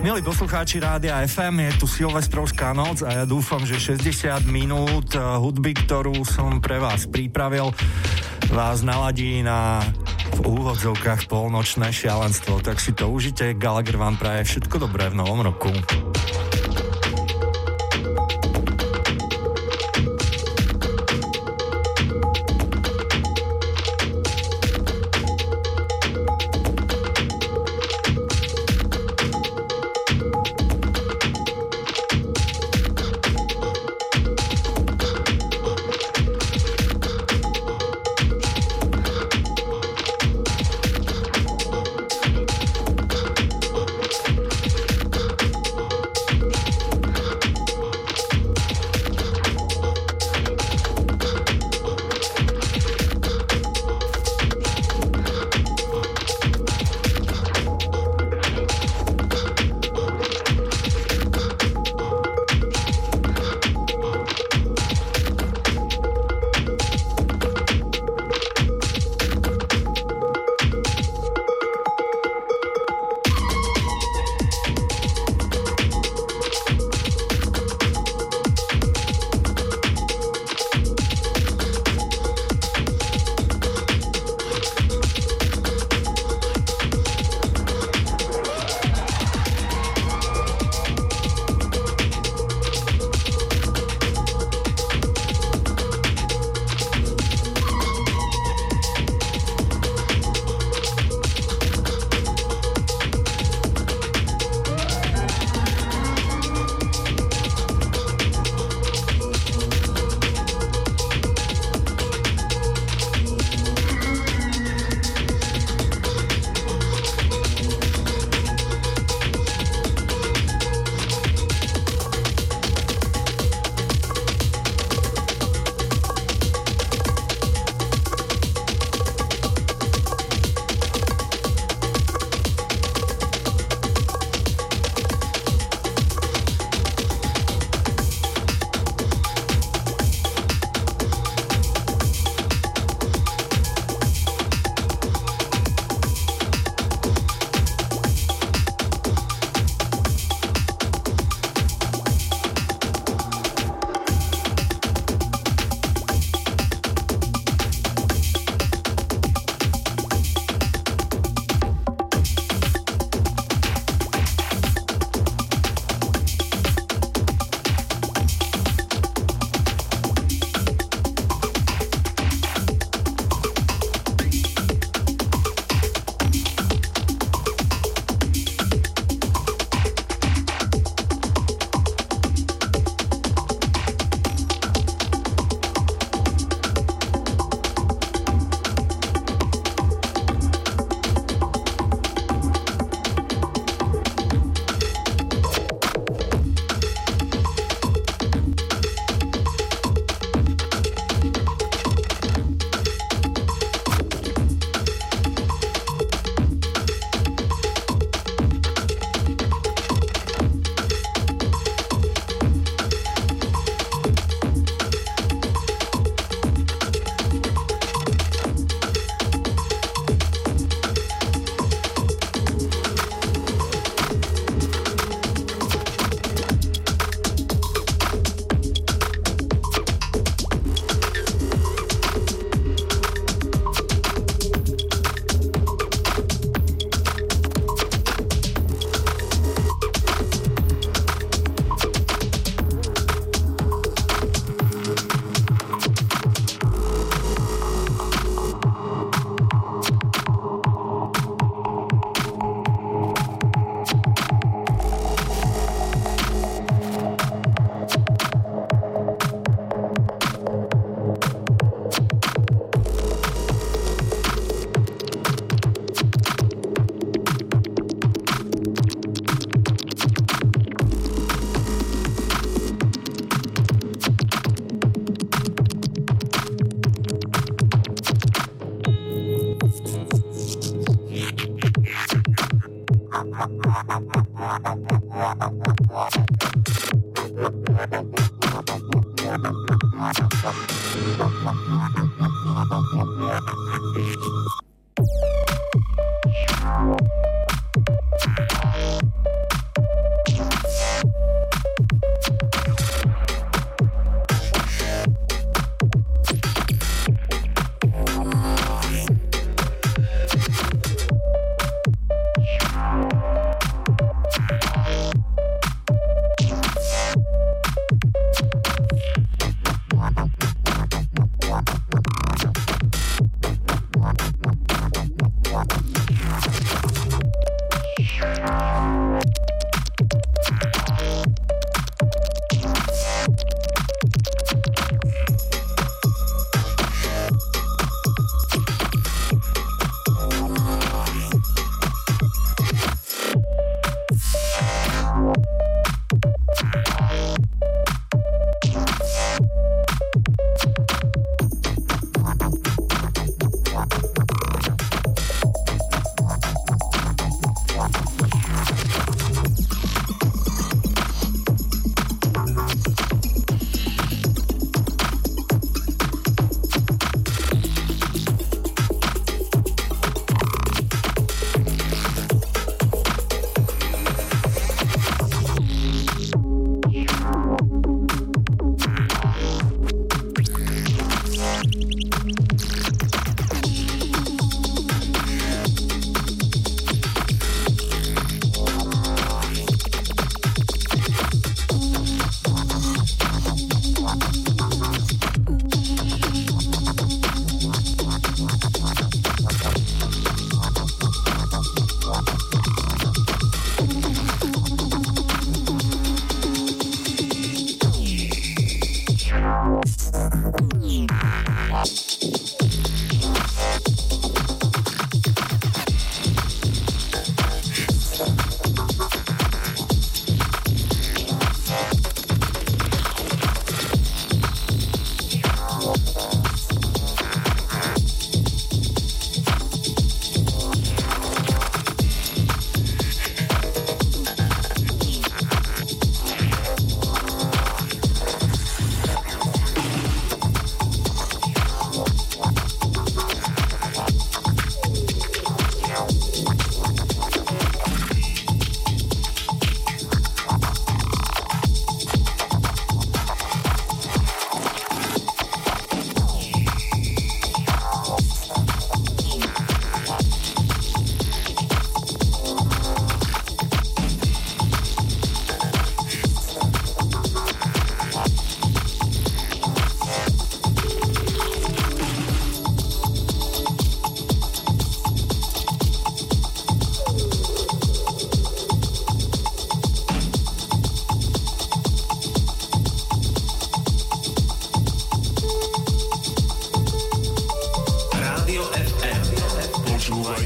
Milí poslucháči Rádia FM, je tu Silvestrovská noc a ja dúfam, že 60 minút hudby, ktorú som pre vás pripravil, vás naladí na v úvodzovkách polnočné šialenstvo. Tak si to užite, Gallagher vám praje všetko dobré v novom roku.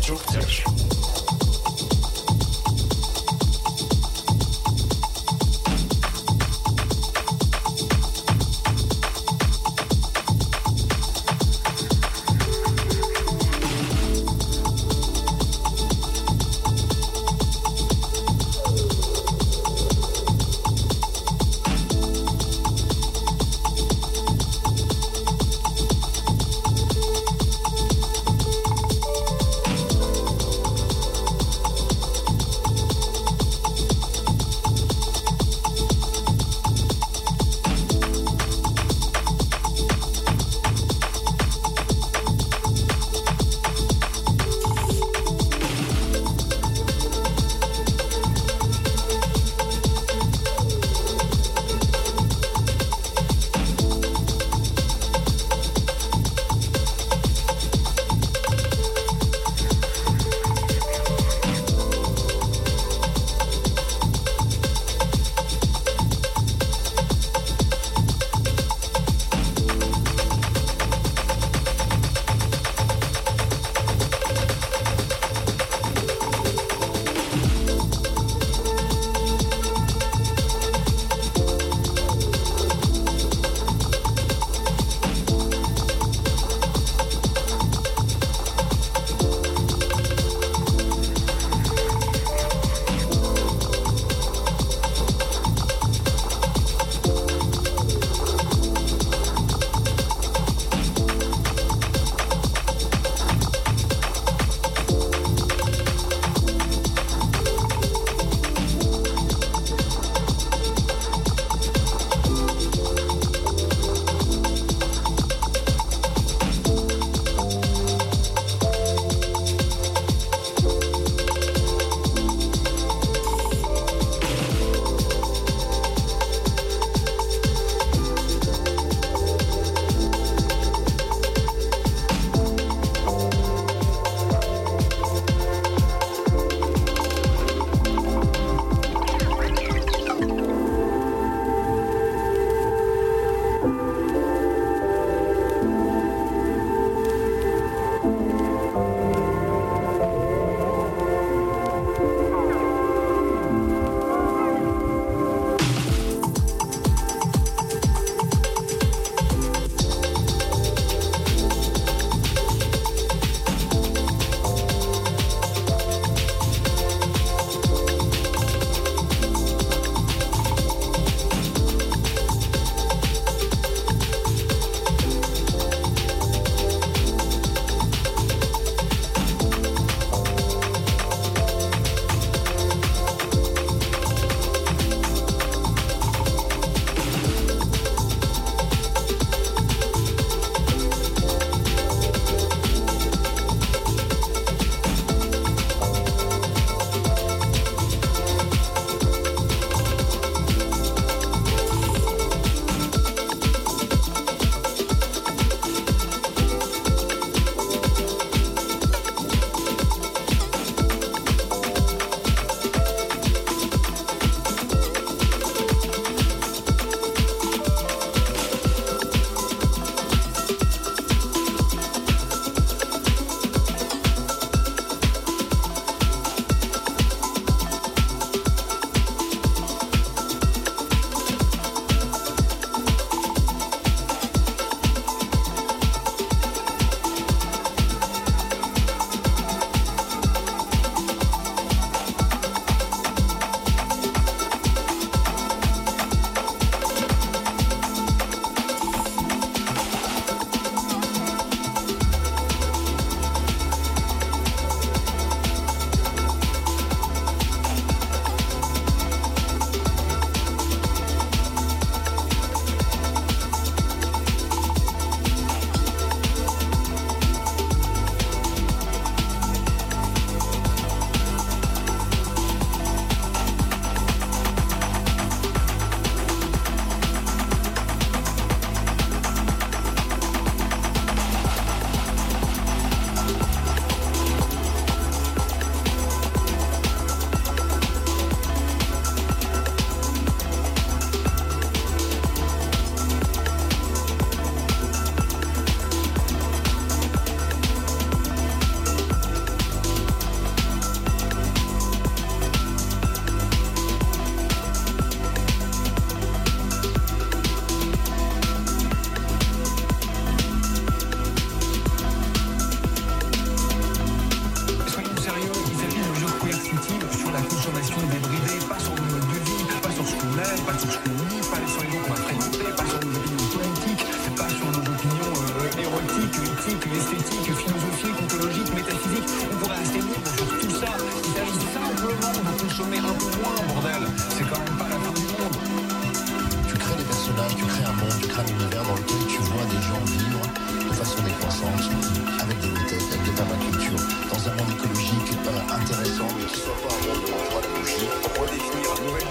čo chceš.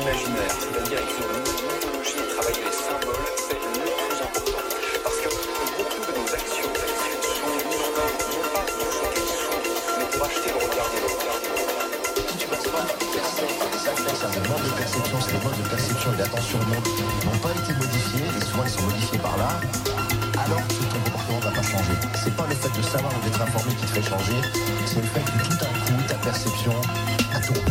l'imaginaire, c'est-à-dire écrire une mythologie et travailler les symboles, c'est le plus important. Parce que beaucoup de nos actions sont mises en œuvre non pas pour choquer les sourds, mais pour acheter le regard de l'autre. Si tu passes pas percé par des affects, des modes de perception, c'est des modes de perception et d'attention au monde n'ont pas été modifiés, et souvent ils sont modifiés par là, alors que ton comportement ne va pas changer. C'est pas le fait de savoir ou d'être informé qui te fait changer, c'est le fait que tout d'un coup, ta perception a tout.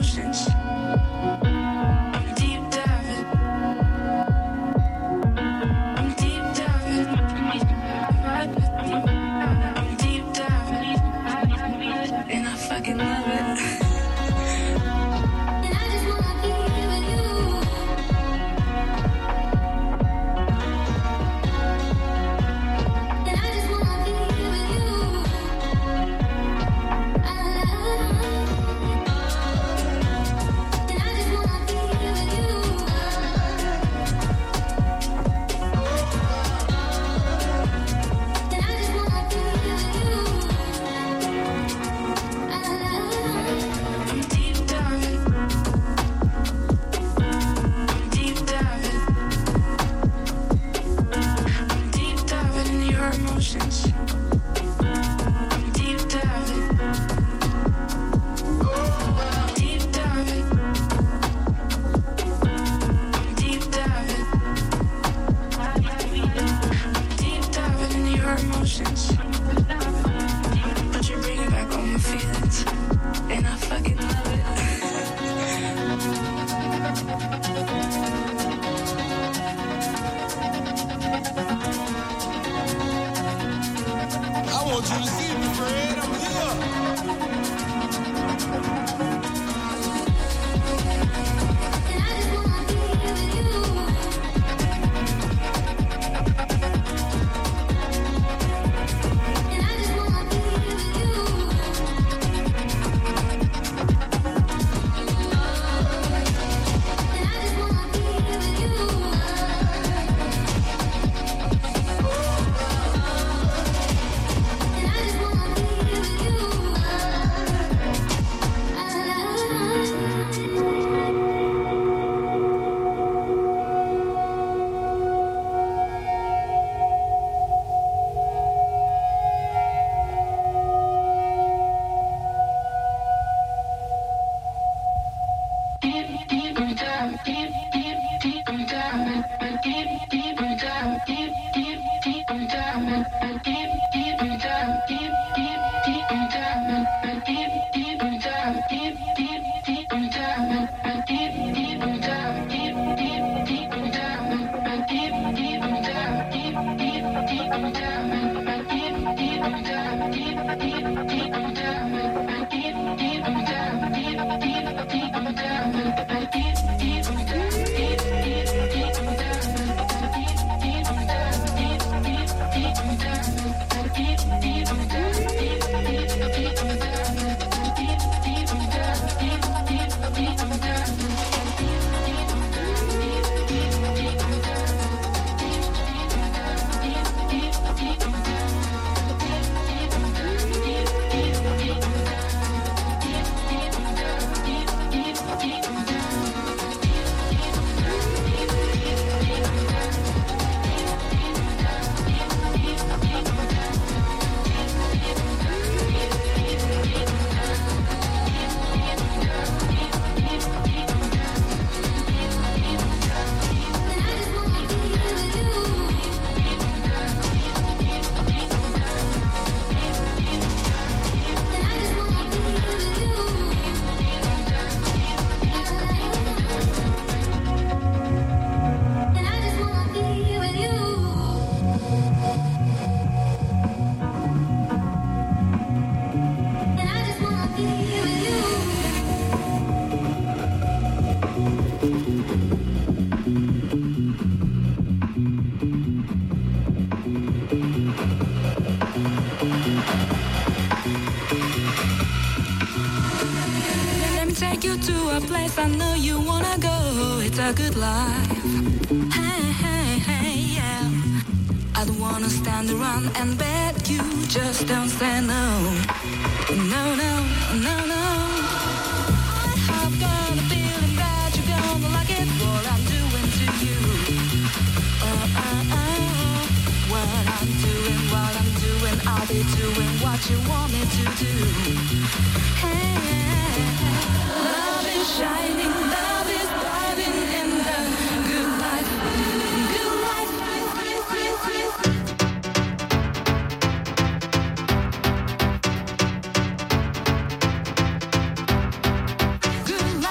emotions. I'm deep diving. I'm deep diving. I'm deep diving. And I fucking love it. And I just wanna be with you. And I just wanna be with you. And I just wanna be with you. And I just wanna be with you. I'm deep diving. I'm deep diving. I'm deep diving in your emotions. I'm deep diving. I'm deep diving. I'm deep diving. I'm deep diving in your emotions. But you bring it back on my feelings. And I fucking love it. I want you to see me, Fred. I'm here. And I just wanna be with you. And I just wanna be with you. And I just wanna be with you. And I just wanna be with you. a place I know you wanna go. It's a good life. Hey, hey, hey, yeah. I don't wanna stand around and beg you. Just don't say no. No, no, no, no. I have got a feeling that you're gonna like it. What I'm doing to you. What I'm doing, I'll be doing what you want me to do. Hey, love is shining, love is thriving in the good life, good life. Good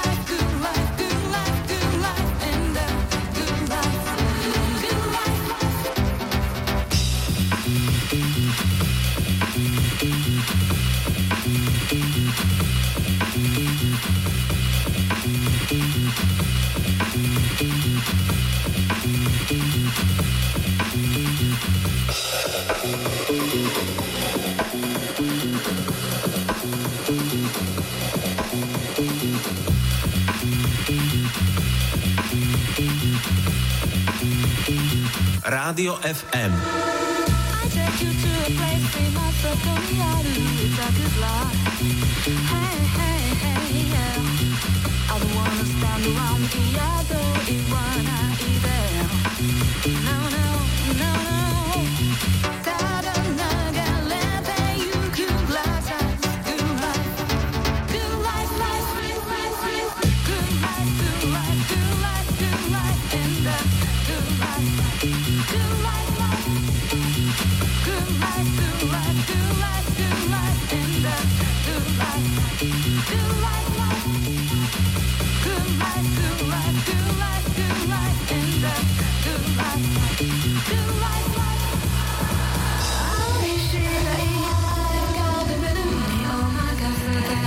Rádio FM. I take you to a place famous for Korearu. It's a good life. Hey, hey, hey, yeah. I don't wanna stand around 이야도 이wana 이대요. No, no, no, no. 다른 나갈래 you good life, good life, good life, life, life, life, life, good life, good life, good life, good life, and good life, good life, life, good life, good life, good life, good life, and good life, good life, life. Good life, good life, good life, good life, and good life, good life, life. I should have got the rhythm. Oh my God,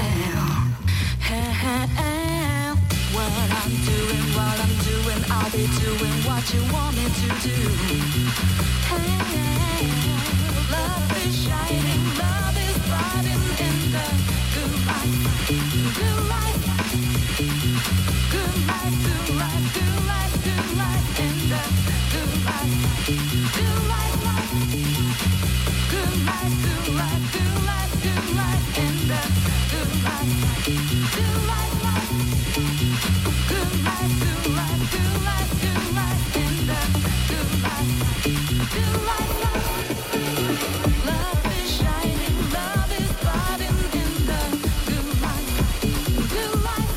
hey, what I'm doing, I'll be doing what you want me to do. Hey, love is shining, love is brighting in the good life, good life. Good life, good life, good life, good life, and good life, good life, life. Good life, good life, good life, good life, and good life, good life, life. Good life, good life, good life, good life, and good life, good life, life. Love is shining, love is brighting in the good life, good life.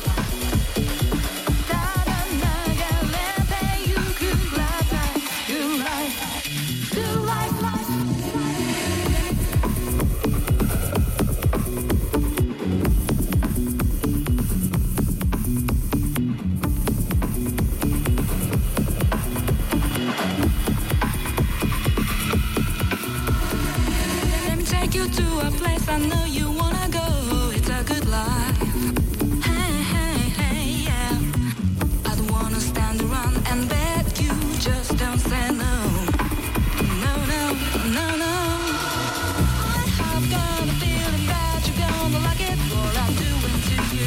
I know you wanna go, it's a good life. Hey, hey, hey, yeah. I don't wanna stand around and beg you, just don't say no. No, no, no, no. I have got a feeling that you're gonna like it, what I'm doing to you.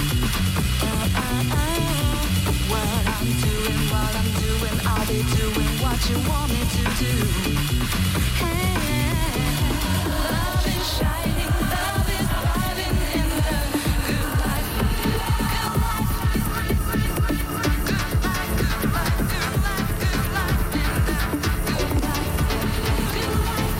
What I'm doing, I'll be doing what you want me to do. Hey, love is shining, love is brighting in the good life, good life, good life, good life, good life, good life, in the good life, good life.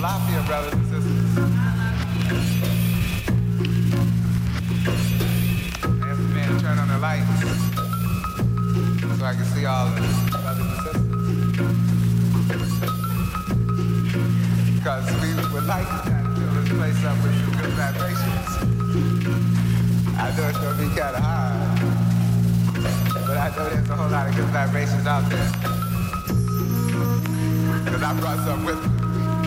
Mafia, brothers and sisters. I asked the man to turn on the lights so I can see all the brothers and sisters. Because we would like to try to fill this place up with some good vibrations. I know it's going to be kind of hard, but I know there's a whole lot of good vibrations out there. Because I brought some with me.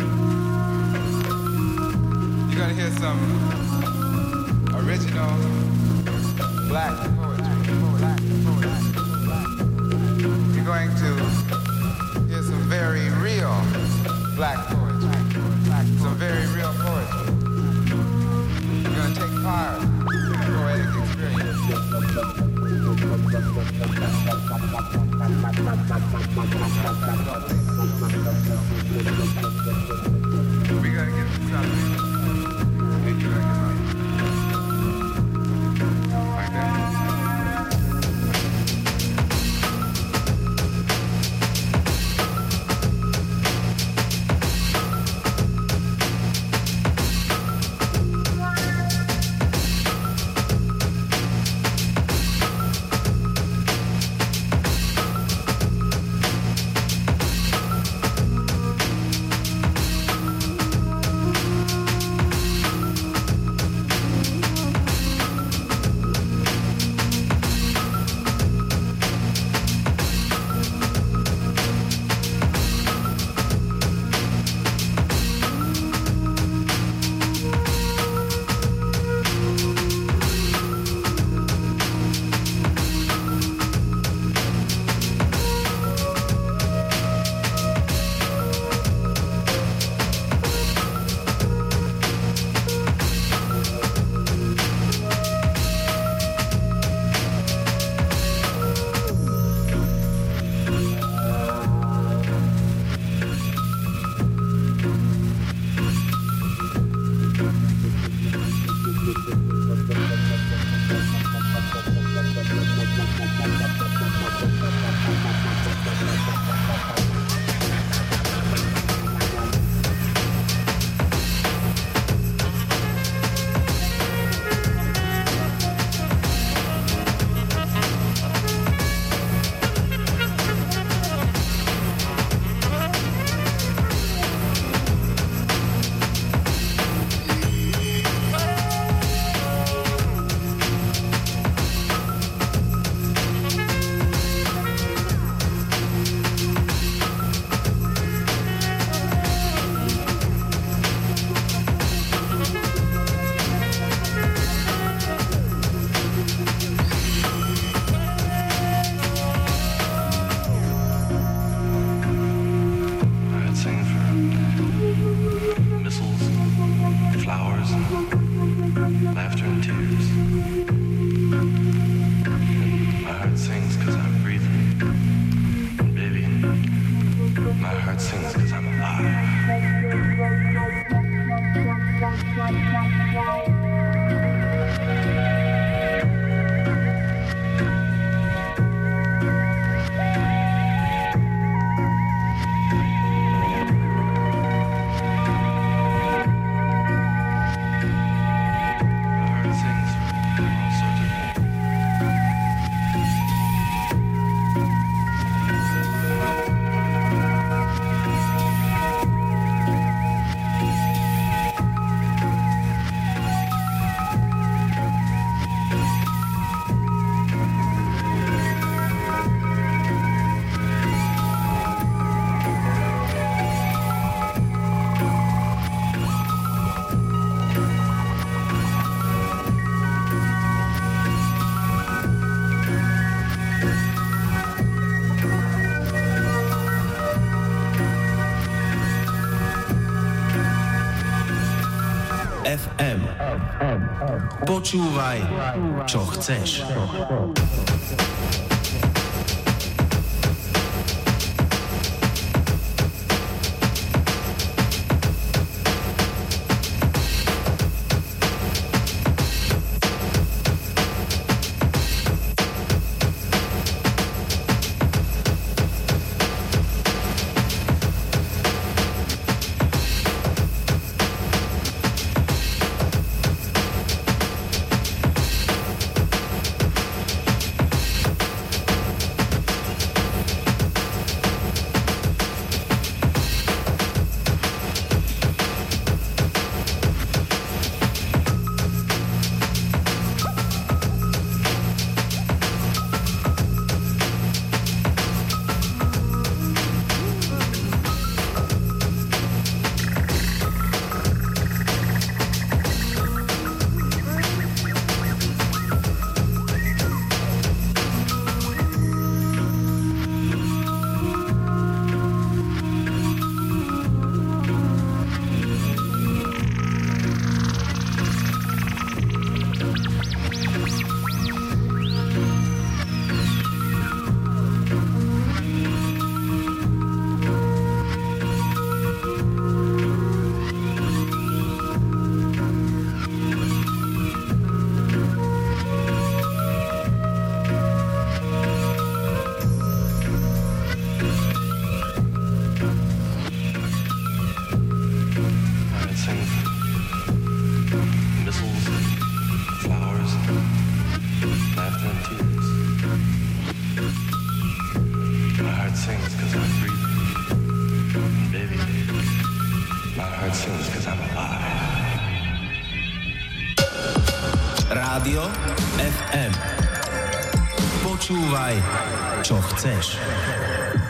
You're going to hear some original black poetry. You're going to hear some very real black poetry. Some very real poetry. You're going to take part in a poetic experience. We're going to get to something. And you're going to get something. Like that. FM. Počúvaj, čo chceš. sings because I'm breathing. Baby, my heart sings because I'm alive. Rádio FM. Počúvaj, čo chceš.